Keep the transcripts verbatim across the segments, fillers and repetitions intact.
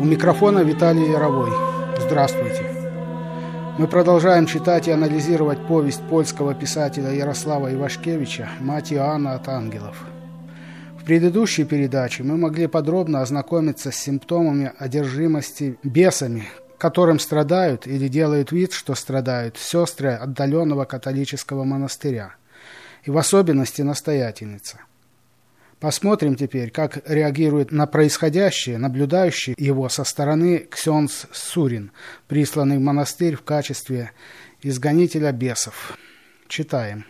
У микрофона Виталий Яровой. Здравствуйте. Мы продолжаем читать и анализировать повесть польского писателя Ярослава Ивашкевича «Мать Иоанна от ангелов». В предыдущей передаче мы могли подробно ознакомиться с симптомами одержимости бесами, которым страдают или делают вид, что страдают сестры отдаленного католического монастыря, и в особенности настоятельница. Посмотрим теперь, как реагирует на происходящее наблюдающий его со стороны ксенц Сурин, присланный в монастырь в качестве изгонителя бесов. Читаем.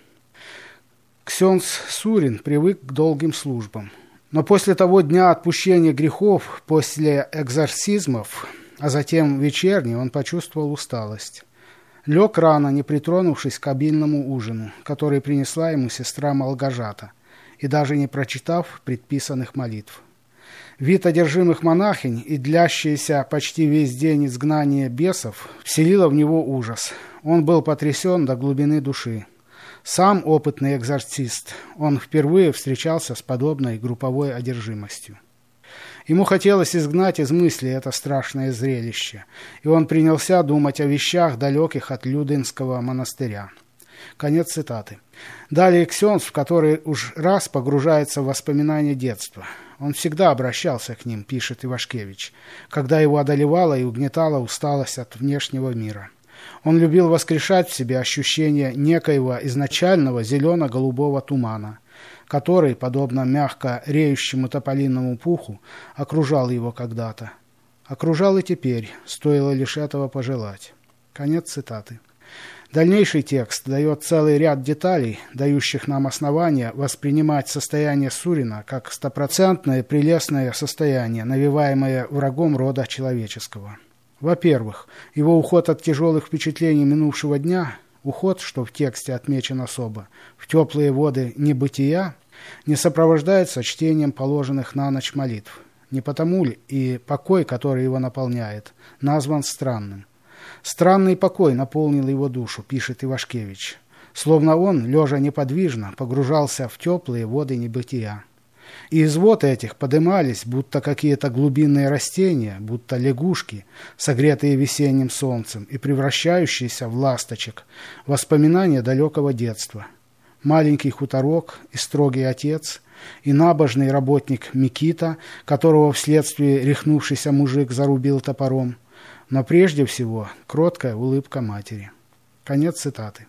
Ксенц Сурин привык к долгим службам. Но после того дня отпущения грехов, после экзорсизмов, а затем вечерней, он почувствовал усталость. Лег рано, не притронувшись к обильному ужину, который принесла ему сестра Малгожата, и даже не прочитав предписанных молитв. Вид одержимых монахинь и длящееся почти весь день изгнание бесов вселило в него ужас. Он был потрясен до глубины души. Сам опытный экзорцист, он впервые встречался с подобной групповой одержимостью. Ему хотелось изгнать из мысли это страшное зрелище, и он принялся думать о вещах, далеких от Людинского монастыря. Конец цитаты. Далее ксенц, в который уж раз погружается в воспоминания детства. Он всегда обращался к ним, пишет Ивашкевич, когда его одолевала и угнетала усталость от внешнего мира. Он любил воскрешать в себе ощущение некоего изначального зелено-голубого тумана, который, подобно мягко реющему тополинному пуху, окружал его когда-то. Окружал и теперь, стоило лишь этого пожелать. Конец цитаты. Дальнейший текст дает целый ряд деталей, дающих нам основания воспринимать состояние Сурина как стопроцентное прелестное состояние, навеваемое врагом рода человеческого. Во-первых, его уход от тяжелых впечатлений минувшего дня, уход, что в тексте отмечен особо, в теплые воды небытия, не сопровождается чтением положенных на ночь молитв. Не потому ли и покой, который его наполняет, назван странным? Странный покой наполнил его душу, пишет Ивашкевич, словно он, лежа неподвижно, погружался в теплые воды небытия. И из вод этих подымались, будто какие-то глубинные растения, будто лягушки, согретые весенним солнцем и превращающиеся в ласточек, воспоминания далекого детства. Маленький хуторок и строгий отец, и набожный работник Микита, которого вследствие рехнувшийся мужик зарубил топором, но прежде всего кроткая улыбка матери. Конец цитаты.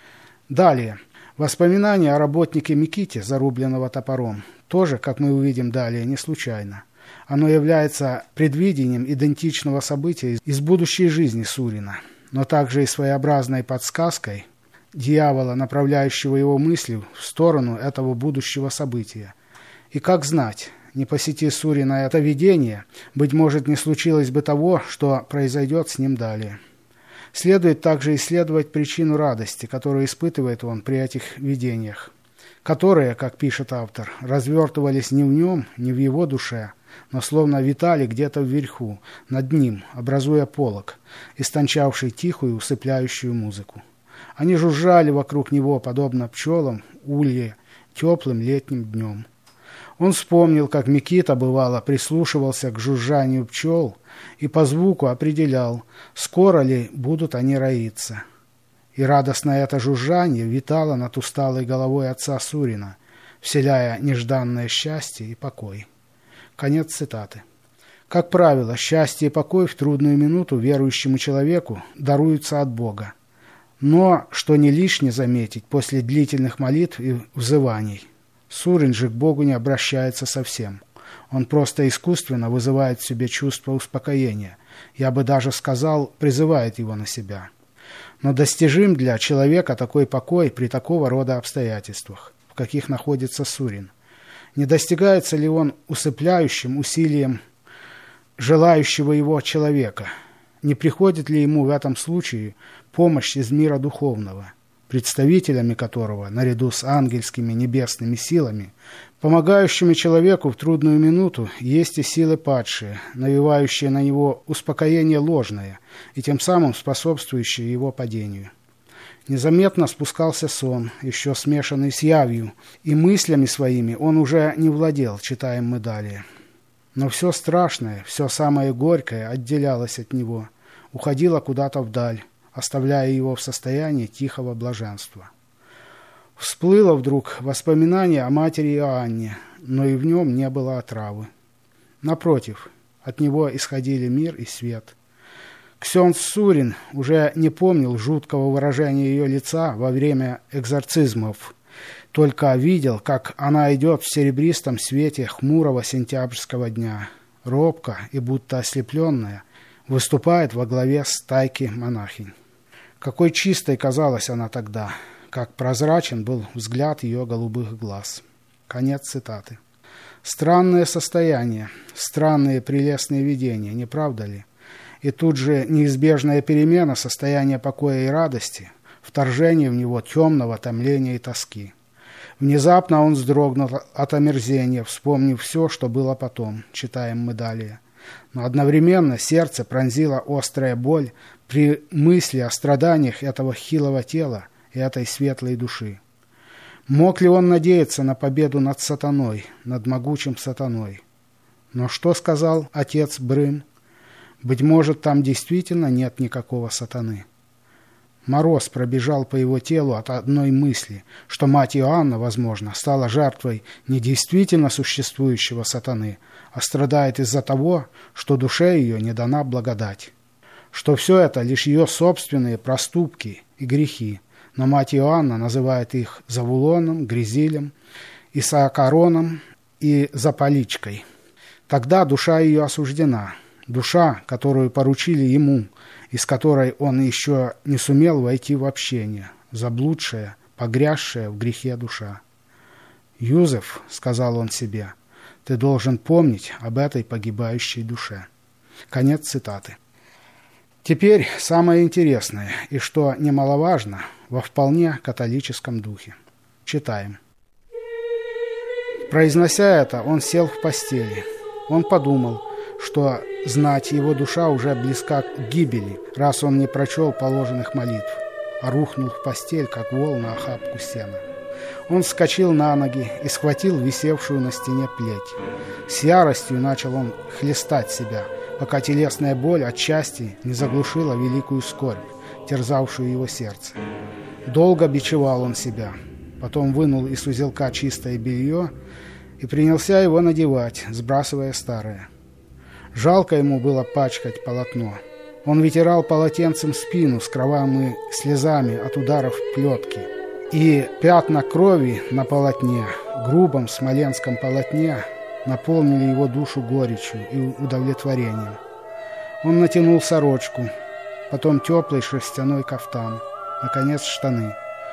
Далее. Воспоминания о работнике Миките, зарубленного топором, тоже, как мы увидим далее, не случайно. Оно является предвидением идентичного события из будущей жизни Сурина, но также и своеобразной подсказкой дьявола, направляющего его мысли в сторону этого будущего события. И как знать, не посети Сурина это видение, быть может, не случилось бы того, что произойдет с ним далее. Следует также исследовать причину радости, которую испытывает он при этих видениях, которые, как пишет автор, развертывались не в нем, не в его душе, но словно витали где-то вверху, над ним, образуя полог, истончавший тихую усыпляющую музыку. Они жужжали вокруг него, подобно пчелам, улье, теплым летним днем. Он вспомнил, как Микита, бывало, прислушивался к жужжанию пчел и по звуку определял, скоро ли будут они роиться. И радостное это жужжание витало над усталой головой отца Сурина, вселяя нежданное счастье и покой. Конец цитаты. Как правило, счастье и покой в трудную минуту верующему человеку даруются от Бога. Но, что не лишне заметить, после длительных молитв и взываний, Сурин же к Богу не обращается совсем. Он просто искусственно вызывает в себе чувство успокоения. Я бы даже сказал, призывает его на себя. Но достижим для человека такой покой при такого рода обстоятельствах, в каких находится Сурин. Не достигается ли он усыпляющим усилием желающего его человека? Не приходит ли ему в этом случае помощь из мира духовного, представителями которого, наряду с ангельскими небесными силами, помогающими человеку в трудную минуту, есть и силы падшие, навевающие на него успокоение ложное и тем самым способствующие его падению. Незаметно спускался сон, еще смешанный с явью, и мыслями своими он уже не владел, читаем мы далее. Но все страшное, все самое горькое отделялось от него, уходило куда-то вдаль, оставляя его в состоянии тихого блаженства. Всплыло вдруг воспоминание о матери Иоанне, но и в нем не было отравы. Напротив, от него исходили мир и свет. Ксенц Сурин уже не помнил жуткого выражения ее лица во время экзорцизмов, только видел, как она идет в серебристом свете хмурого сентябрьского дня, робко и будто ослепленная, выступает во главе стайки монахинь. Какой чистой казалась она тогда, как прозрачен был взгляд ее голубых глаз. Конец цитаты. Странное состояние, странные прелестные видения, не правда ли? И тут же неизбежная перемена состояния покоя и радости, вторжение в него темного томления и тоски. Внезапно он вздрогнул от омерзения, вспомнив все, что было потом, читаем мы далее. Но одновременно сердце пронзила острая боль при мысли о страданиях этого хилого тела и этой светлой души. Мог ли он надеяться на победу над сатаной, над могучим сатаной? Но что сказал отец Брым? Быть может, там действительно нет никакого сатаны. Мороз пробежал по его телу от одной мысли, что мать Иоанна, возможно, стала жертвой не действительно существующего сатаны, а страдает из-за того, что душе ее не дана благодать. Что все это лишь ее собственные проступки и грехи, но мать Иоанна называет их Завулоном, Гризилем, Исаакароном и Заполичкой. Тогда душа ее осуждена, душа, которую поручили ему, из которой он еще не сумел войти в общение, заблудшая, погрязшая в грехе душа. «Юзеф, — сказал он себе, — ты должен помнить об этой погибающей душе». Конец цитаты. Теперь самое интересное, и что немаловажно, во вполне католическом духе. Читаем. Произнося это, он сел в постели. Он подумал, что знать его душа уже близка к гибели, раз он не прочел положенных молитв, а рухнул в постель, как вол на охапку сена. Он вскочил на ноги и схватил висевшую на стене плеть. С яростью начал он хлестать себя, пока телесная боль отчасти не заглушила великую скорбь, терзавшую его сердце. Долго бичевал он себя, потом вынул из узелка чистое белье и принялся его надевать, сбрасывая старое. Жалко ему было пачкать полотно. Он вытирал полотенцем спину с кровавыми слезами от ударов плетки. И пятна крови на полотне, грубом смоленском полотне, наполнили его душу горечью и удовлетворением. Он натянул сорочку, потом теплый шерстяной кафтан, наконец штаны.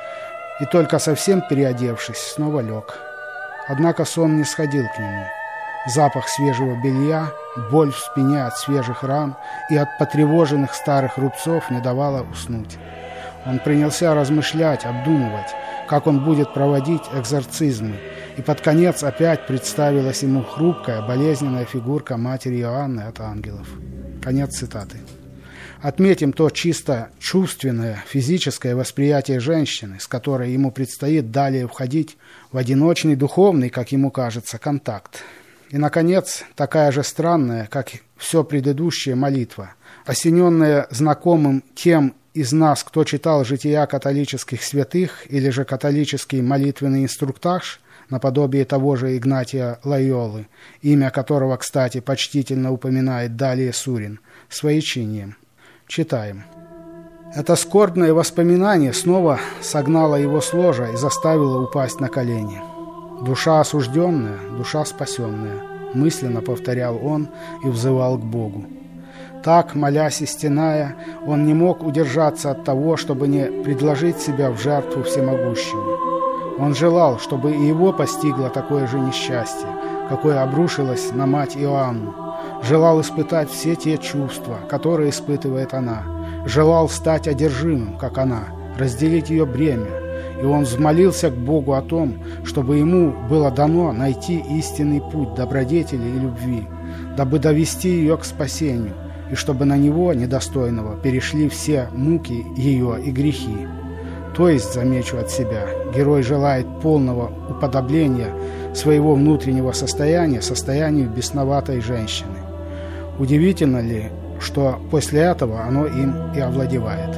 И только совсем переодевшись, снова лег. Однако сон не сходил к нему. Запах свежего белья, боль в спине от свежих ран и от потревоженных старых рубцов не давала уснуть. Он принялся размышлять, обдумывать, как он будет проводить экзорцизмы, и под конец опять представилась ему хрупкая, болезненная фигурка матери Иоанны от ангелов. Конец цитаты. Отметим то чисто чувственное, физическое восприятие женщины, с которой ему предстоит далее входить в одиночный духовный, как ему кажется, контакт. И, наконец, такая же странная, как все предыдущая молитва, осененная знакомым тем из нас, кто читал жития католических святых или же католический молитвенный инструктаж, наподобие того же Игнатия Лойолы, имя которого, кстати, почтительно упоминает далее Сурин, своечинием. Читаем. Это скорбное воспоминание снова согнало его с ложа и заставило упасть на колени. «Душа осужденная, душа спасенная», — мысленно повторял он и взывал к Богу. Так, молясь и стеная, он не мог удержаться от того, чтобы не предложить себя в жертву всемогущему. Он желал, чтобы и его постигло такое же несчастье, какое обрушилось на мать Иоанну. Желал испытать все те чувства, которые испытывает она. Желал стать одержимым, как она, разделить ее бремя. И он взмолился к Богу о том, чтобы ему было дано найти истинный путь добродетели и любви, дабы довести ее к спасению, и чтобы на него, недостойного, перешли все муки ее и грехи. То есть, замечу от себя, герой желает полного уподобления своего внутреннего состояния состоянию бесноватой женщины. Удивительно ли, что после этого оно им и овладевает?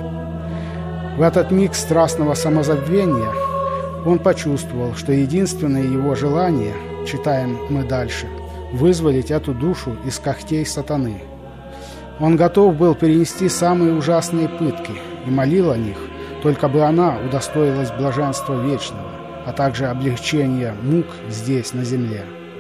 В этот миг страстного самозабвения он почувствовал, что единственное его желание, читаем мы дальше, вызволить эту душу из когтей сатаны. Он готов был перенести самые ужасные пытки и молил о них, только бы она удостоилась блаженства вечного, а также облегчения мук здесь, на земле.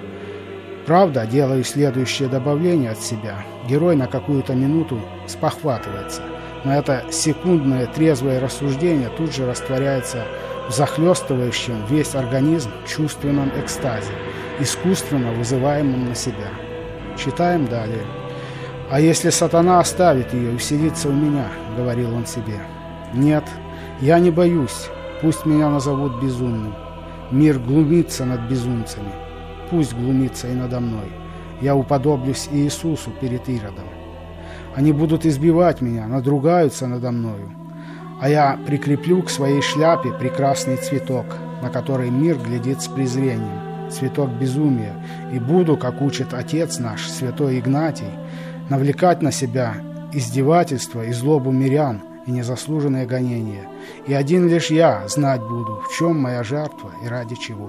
Правда, делаю следующее добавление от себя. Герой на какую-то минуту спохватывается, но это секундное трезвое рассуждение тут же растворяется в захлестывающем весь организм чувственном экстазе, искусственно вызываемом на себя. Читаем далее. «А если сатана оставит ее и вселится у меня?» — говорил он себе. «Нет, я не боюсь, пусть меня назовут безумным. Мир глумится над безумцами, пусть глумится и надо мной. Я уподоблюсь Иисусу перед Иродом. Они будут избивать меня, надругаются надо мною, а я прикреплю к своей шляпе прекрасный цветок, на который мир глядит с презрением, цветок безумия, и буду, как учит отец наш, святой Игнатий, навлекать на себя издевательства и злобу мирян и незаслуженное гонение. И один лишь я знать буду, в чем моя жертва и ради чего».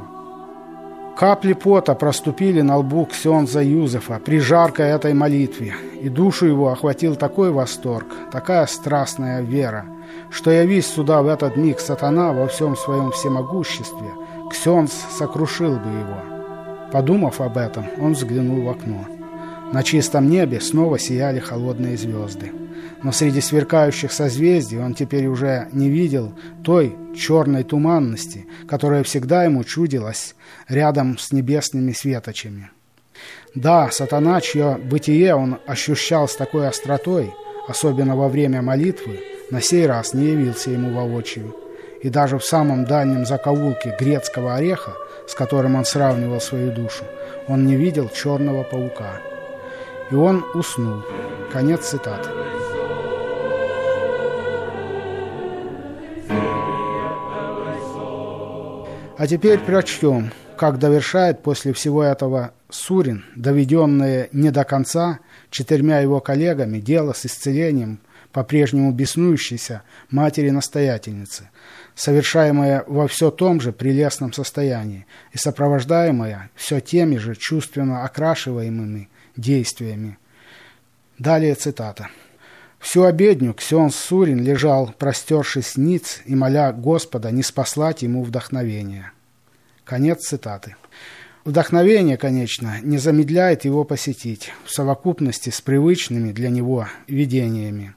Капли пота проступили на лбу ксенза Юзефа при жаркой этой молитве, и душу его охватил такой восторг, такая страстная вера, что, явись сюда в этот миг сатана во всем своем всемогуществе, ксенз сокрушил бы его. Подумав об этом, он взглянул в окно. На чистом небе снова сияли холодные звезды. Но среди сверкающих созвездий он теперь уже не видел той черной туманности, которая всегда ему чудилась рядом с небесными светочами. Да, сатана, чье бытие он ощущал с такой остротой, особенно во время молитвы, на сей раз не явился ему воочию. И даже в самом дальнем закоулке грецкого ореха, с которым он сравнивал свою душу, он не видел черного паука. И он уснул. Конец цитаты. А теперь прочтем, как довершает после всего этого Сурин, доведенное не до конца четырьмя его коллегами, дело с исцелением по-прежнему беснующейся матери-настоятельницы, совершаемое во все том же прелестном состоянии и сопровождаемое все теми же чувственно окрашиваемыми действиями. Далее цитата. «Всю обедню ксенз Сурин лежал, простершись ниц, и моля Господа не спаслать ему вдохновения». Конец цитаты. Вдохновение, конечно, не замедляет его посетить в совокупности с привычными для него видениями.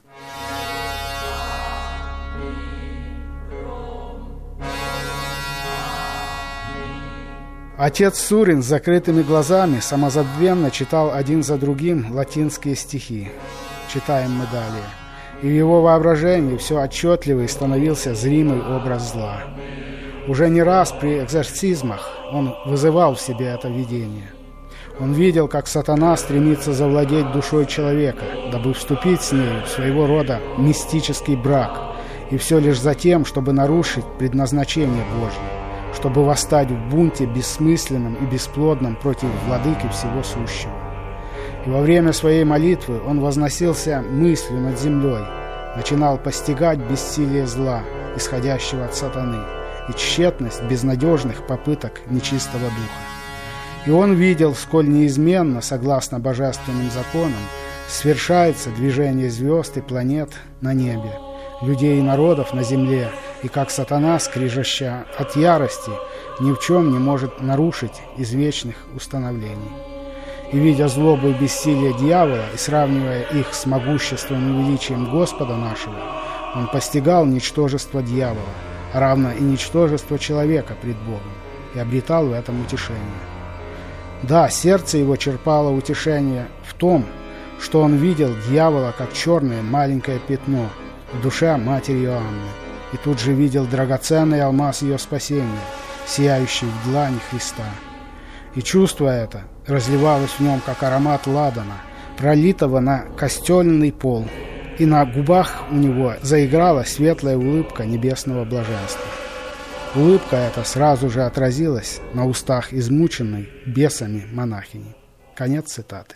Отец Сурин с закрытыми глазами самозабвенно читал один за другим латинские стихи. Читаем мы далее. И в его воображении все отчетливее становился зримый образ зла. Уже не раз при экзорцизмах он вызывал в себе это видение. Он видел, как сатана стремится завладеть душой человека, дабы вступить с ней в своего рода мистический брак, и все лишь за тем, чтобы нарушить предназначение Божье, чтобы восстать в бунте бессмысленном и бесплодном против владыки всего сущего. И во время своей молитвы он возносился мыслью над землей, начинал постигать бессилие зла, исходящего от сатаны, и тщетность безнадежных попыток нечистого духа. И он видел, сколь неизменно, согласно божественным законам, свершается движение звезд и планет на небе, людей и народов на земле, и как сатана, скрижаща от ярости, ни в чем не может нарушить извечных установлений. И, видя злобу и бессилие дьявола, и сравнивая их с могуществом и величием Господа нашего, он постигал ничтожество дьявола, равно и ничтожество человека пред Богом, и обретал в этом утешение. Да, сердце его черпало утешение в том, что он видел дьявола как черное маленькое пятно в душе матери Иоанны, и тут же видел драгоценный алмаз ее спасения, сияющий в длани Христа. И чувство это разливалось в нем, как аромат ладана, пролитого на костельный пол, и на губах у него заиграла светлая улыбка небесного блаженства. Улыбка эта сразу же отразилась на устах измученной бесами монахини. Конец цитаты.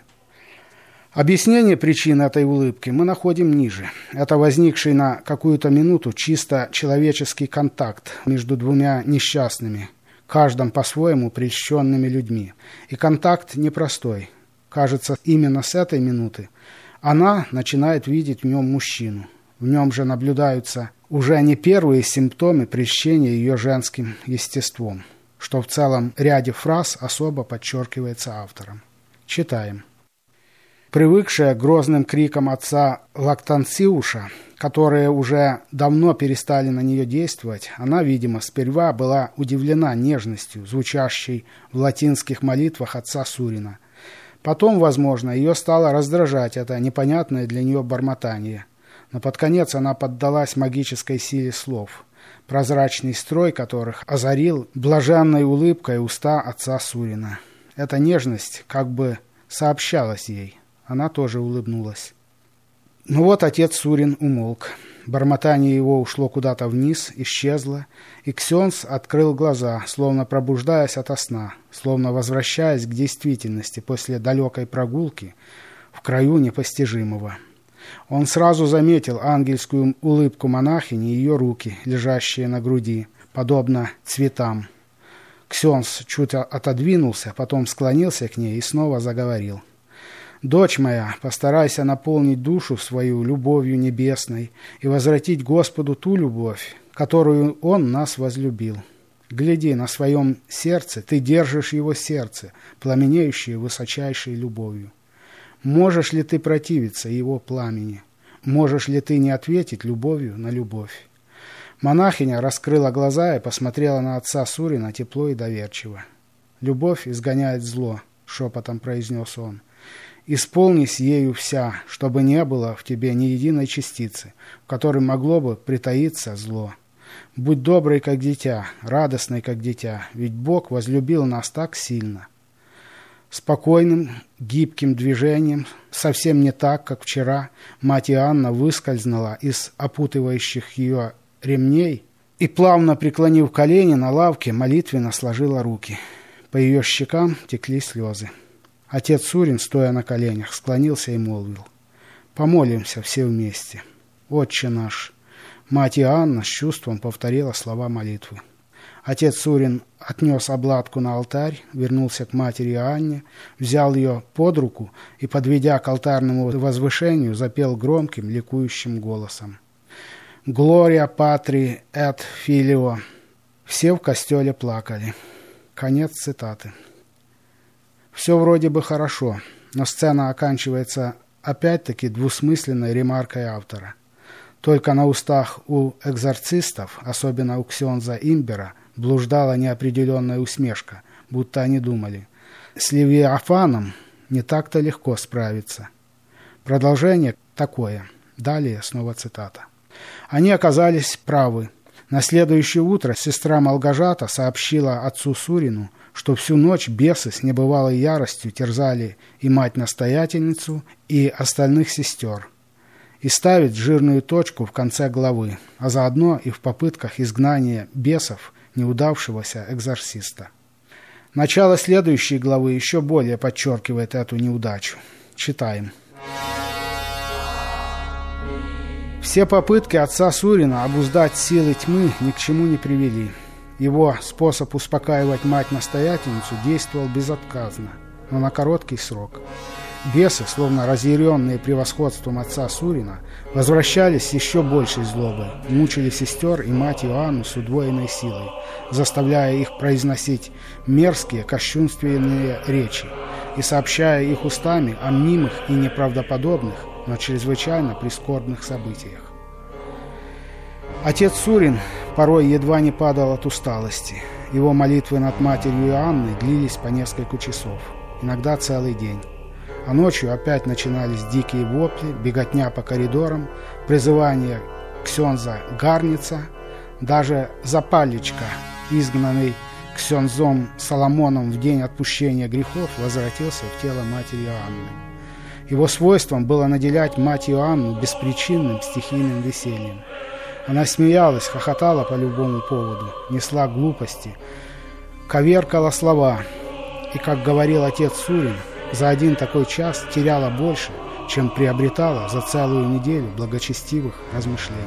Объяснение причин этой улыбки мы находим ниже. Это возникший на какую-то минуту чисто человеческий контакт между двумя несчастными, каждым по-своему прельщенными людьми. И контакт непростой. Кажется, именно с этой минуты она начинает видеть в нем мужчину. В нем же наблюдаются уже не первые симптомы прельщения ее женским естеством, что в целом ряде фраз особо подчеркивается автором. Читаем. Привыкшая к грозным крикам отца Лактанциуша, которые уже давно перестали на нее действовать, она, видимо, сперва была удивлена нежностью, звучащей в латинских молитвах отца Сурина. Потом, возможно, ее стало раздражать это непонятное для нее бормотание. Но под конец она поддалась магической силе слов, прозрачный строй которых озарил блаженной улыбкой уста отца Сурина. Эта нежность как бы сообщалась ей. Она тоже улыбнулась. Ну вот отец Сурин умолк. Бормотание его ушло куда-то вниз, исчезло, и Ксенц открыл глаза, словно пробуждаясь ото сна, словно возвращаясь к действительности после далекой прогулки в краю непостижимого. Он сразу заметил ангельскую улыбку монахини и ее руки, лежащие на груди, подобно цветам. Ксенц чуть отодвинулся, потом склонился к ней и снова заговорил. «Дочь моя, постарайся наполнить душу свою любовью небесной и возвратить Господу ту любовь, которую Он нас возлюбил. Гляди, на своем сердце ты держишь Его сердце, пламенеющее высочайшей любовью. Можешь ли ты противиться Его пламени? Можешь ли ты не ответить любовью на любовь?» Монахиня раскрыла глаза и посмотрела на отца Сурина тепло и доверчиво. «Любовь изгоняет зло», — шепотом произнес он. «Исполнись ею вся, чтобы не было в тебе ни единой частицы, в которой могло бы притаиться зло. Будь доброй, как дитя, радостной, как дитя, ведь Бог возлюбил нас так сильно». Спокойным, гибким движением, совсем не так, как вчера, мать Иоанна выскользнула из опутывающих ее ремней и, плавно преклонив колени на лавке, молитвенно сложила руки. По ее щекам текли слезы. Отец Сурин, стоя на коленях, склонился и молвил: «Помолимся все вместе. Отче наш». Мать Иоанна с чувством повторила слова молитвы. Отец Сурин отнес обладку на алтарь, вернулся к матери Иоанне, взял ее под руку и, подведя к алтарному возвышению, запел громким, ликующим голосом: «Глория Патри эт Филио». Все в костеле плакали. Конец цитаты. Все вроде бы хорошо, но сцена оканчивается опять-таки двусмысленной ремаркой автора. Только на устах у экзорцистов, особенно у Ксенза Имбера, блуждала неопределенная усмешка, будто они думали: с Левиафаном не так-то легко справиться. Продолжение такое. Далее снова цитата. Они оказались правы. На следующее утро сестра Малгожата сообщила отцу Сурину, что всю ночь бесы с небывалой яростью терзали и мать-настоятельницу, и остальных сестер, и ставит жирную точку в конце главы, а заодно и в попытках изгнания бесов неудавшегося экзорциста. Начало следующей главы еще более подчеркивает эту неудачу. Читаем. Все попытки отца Сурина обуздать силы тьмы ни к чему не привели. Его способ успокаивать мать-настоятельницу действовал безотказно, но на короткий срок. Бесы, словно разъяренные превосходством отца Сурина, возвращались с еще большей злобой, мучили сестер и мать Иоанну с удвоенной силой, заставляя их произносить мерзкие, кощунственные речи и сообщая их устами о мнимых и неправдоподобных, но чрезвычайно прискорбных событиях. Отец Сурин порой едва не падал от усталости. Его молитвы над матерью Иоанной длились по несколько часов, иногда целый день. А ночью опять начинались дикие вопли, беготня по коридорам, призывание ксенза Гарница. Даже Запаличка, изгнанный ксензом Соломоном в день отпущения грехов, возвратился в тело матери Иоанны. Его свойством было наделять мать Иоанну беспричинным стихийным весельем. Она смеялась, хохотала по любому поводу, несла глупости, коверкала слова. И, как говорил отец Сурин, за один такой час теряла больше, чем приобретала за целую неделю благочестивых размышлений.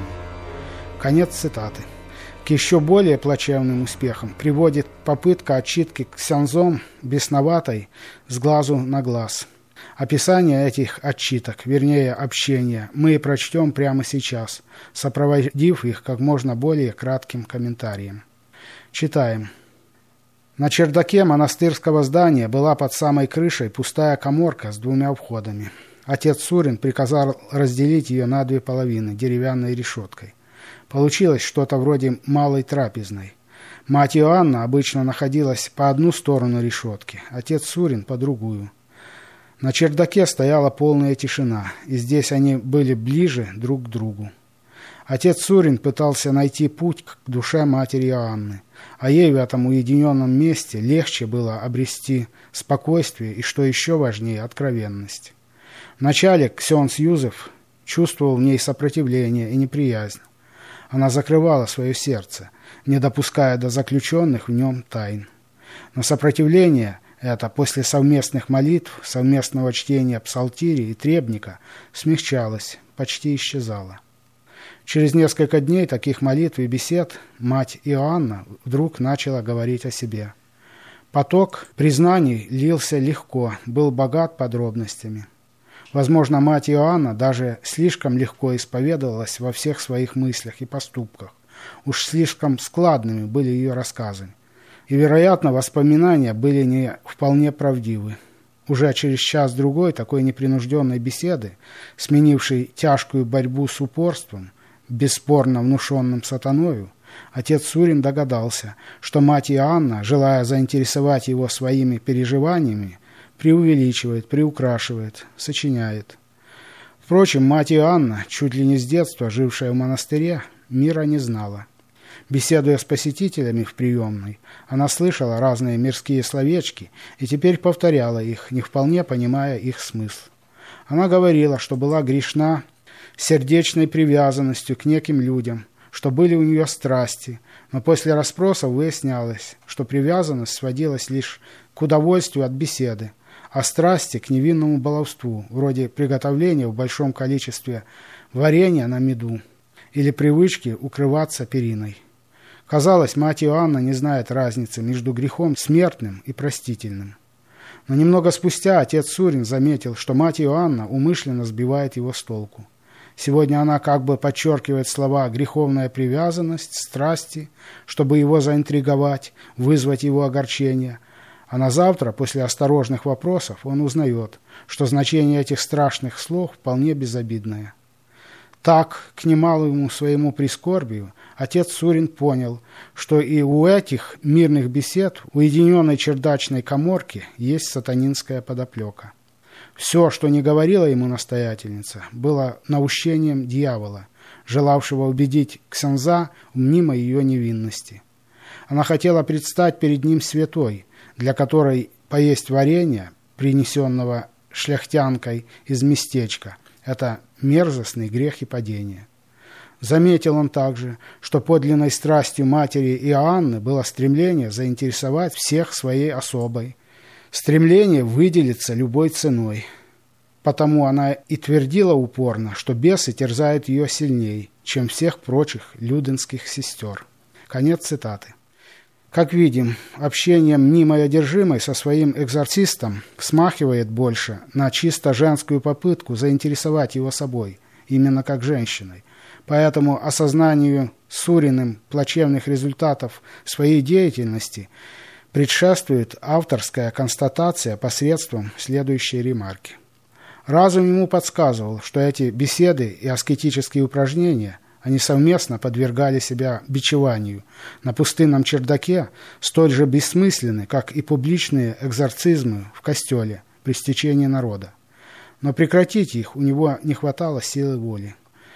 Конец цитаты. К еще более плачевным успехам приводит попытка отчитки ксянзом бесноватой с глазу на глаз. Описание этих отчиток, вернее общения, мы и прочтем прямо сейчас, сопроводив их как можно более кратким комментарием. Читаем. На чердаке монастырского здания была под самой крышей пустая каморка с двумя входами. Отец Сурин приказал разделить ее на две половины деревянной решеткой. Получилось что-то вроде малой трапезной. Мать Иоанна обычно находилась по одну сторону решетки, отец Сурин по другую. На чердаке стояла полная тишина, и здесь они были ближе друг к другу. Отец Сурин пытался найти путь к душе матери Иоанны, а ей в этом уединенном месте легче было обрести спокойствие и, что еще важнее, откровенность. Вначале ксенз Юзеф чувствовал в ней сопротивление и неприязнь. Она закрывала свое сердце, не допуская до заключенных в нем тайн. Но сопротивление это после совместных молитв, совместного чтения псалтири и требника смягчалось, почти исчезало. Через несколько дней таких молитв и бесед мать Иоанна вдруг начала говорить о себе. Поток признаний лился легко, был богат подробностями. Возможно, мать Иоанна даже слишком легко исповедовалась во всех своих мыслях и поступках. Уж слишком складными были ее рассказы. И, вероятно, воспоминания были не вполне правдивы. Уже через час-другой такой непринужденной беседы, сменившей тяжкую борьбу с упорством, бесспорно внушенным сатаною, отец Сурин догадался, что мать Иоанна, желая заинтересовать его своими переживаниями, преувеличивает, приукрашивает, сочиняет. Впрочем, мать Иоанна, чуть ли не с детства жившая в монастыре, мира не знала. Беседуя с посетителями в приемной, она слышала разные мирские словечки и теперь повторяла их, не вполне понимая их смысл. Она говорила, что была грешна сердечной привязанностью к неким людям, что были у нее страсти, но после расспросов выяснялось, что привязанность сводилась лишь к удовольствию от беседы, а страсти к невинному баловству, вроде приготовления в большом количестве варенья на меду или привычки укрываться периной. Казалось, мать Иоанна не знает разницы между грехом смертным и простительным. Но немного спустя отец Сурин заметил, что мать Иоанна умышленно сбивает его с толку. Сегодня она как бы подчеркивает слова «греховная привязанность», «страсти», чтобы его заинтриговать, вызвать его огорчение. А на завтра, после осторожных вопросов, он узнает, что значение этих страшных слов вполне безобидное. Так, к немалому своему прискорбию, отец Сурин понял, что и у этих мирных бесед, уединенной чердачной каморки, есть сатанинская подоплека. Все, что не говорила ему настоятельница, было наущением дьявола, желавшего убедить ксенза в мнимой ее невинности. Она хотела предстать перед ним святой, для которой поесть варенье, принесенного шляхтянкой из местечка, это мерзостный грех и падение. Заметил он также, что подлинной страстью матери Иоанны было стремление заинтересовать всех своей особой, стремление выделиться любой ценой. Потому она и твердила упорно, что бесы терзают ее сильней, чем всех прочих люденских сестер. Конец цитаты. Как видим, общение мнимой одержимой со своим экзорцистом смахивает больше на чисто женскую попытку заинтересовать его собой, именно как женщиной. Поэтому осознанию Суриным плачевных результатов своей деятельности предшествует авторская констатация посредством следующей ремарки. Разум ему подсказывал, что эти беседы и аскетические упражнения – они совместно подвергали себя бичеванию на пустынном чердаке, столь же бессмысленны, как и публичные экзорцизмы в костеле при стечении народа. Но прекратить их у него не хватало силы воли.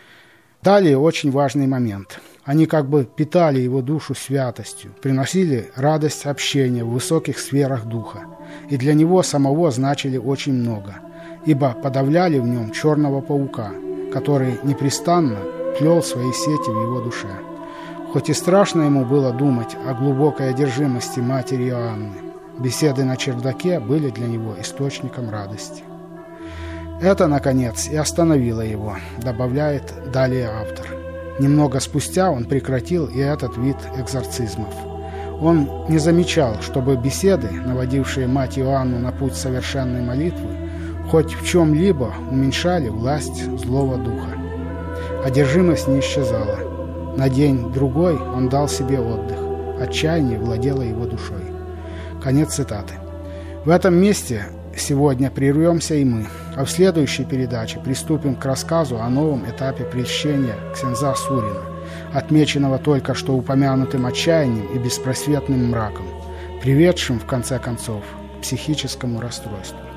Далее очень важный момент. Они как бы питали его душу святостью, приносили радость общения в высоких сферах духа, и для него самого значили очень много, ибо подавляли в нем черного паука, который непрестанно плел свои сети в его душе. Хоть и страшно ему было думать о глубокой одержимости матери Иоанны, беседы на чердаке были для него источником радости. Это, наконец, и остановило его, добавляет далее автор. Немного спустя он прекратил и этот вид экзорцизмов. Он не замечал, чтобы беседы, наводившие мать Иоанну на путь совершенной молитвы, хоть в чем-либо уменьшали власть злого духа. Одержимость не исчезала. На день-другой он дал себе отдых. Отчаяние владело его душой. Конец цитаты. В этом месте сегодня прервемся и мы, а в следующей передаче приступим к рассказу о новом этапе прельщения ксенза Сурина, отмеченного только что упомянутым отчаянием и беспросветным мраком, приведшим, в конце концов, к психическому расстройству.